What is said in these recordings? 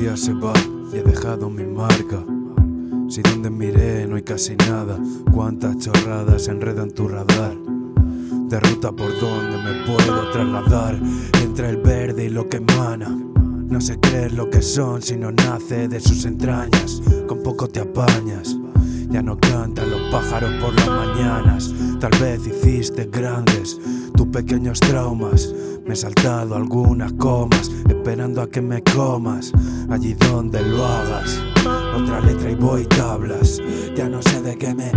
día se va y he dejado mi marca. Si donde miré no hay casi nada, cuántas chorradas enredan tu radar. De ruta por donde me puedo trasladar, entre el verde y lo que emana. No sé creer lo que son si no nace de sus entrañas. Con poco te apañas. Ya no cantan los pájaros por las mañanas. Tal vez hiciste grandes tus pequeños traumas. Me he saltado algunas comas, esperando a que me comas allí donde lo hagas. Otra letra y voy tablas. Ya no sé de qué me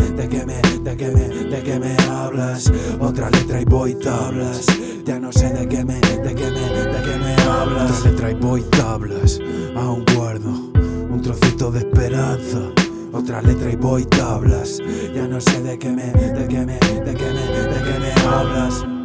hablas. Otra letra y voy tablas. Ya no sé de qué me hablas. Otra letra y voy tablas. Aún guardo un trocito de esperanza. Otra letra y voy tablas. Ya no sé de qué me hablas.